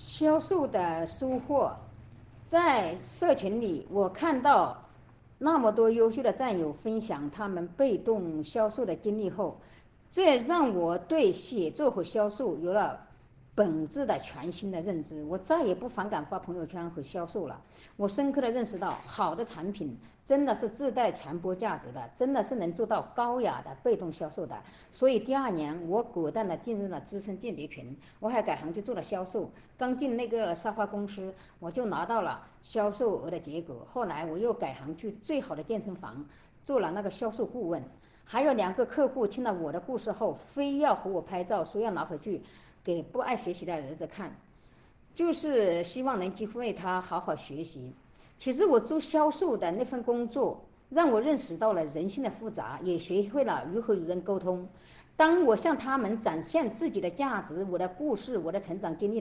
销售的收获，在社群里，我看到那么多优秀的战友分享他们被动销售的经历后，这让我对写作和销售有了本质的全新的认知。我再也不反感发朋友圈和销售了。我深刻的认识到，好的产品真的是自带传播价值的，真的是能做到高雅的被动销售的。所以第2年，我果断的进入了资深间谍群，我还改行去做了销售。刚进那个沙发公司，我就拿到了销售额的结果。后来我又改行去最好的健身房，做了那个销售顾问。还有2个客户听了我的故事后，非要和我拍照，说要拿回去给不爱学习的儿子看，就是希望能机会他好好学习。其实我做销售的那份工作，让我认识到了人性的复杂，也学会了如何与人沟通。当我向他们展现自己的价值、我的故事、我的成长经历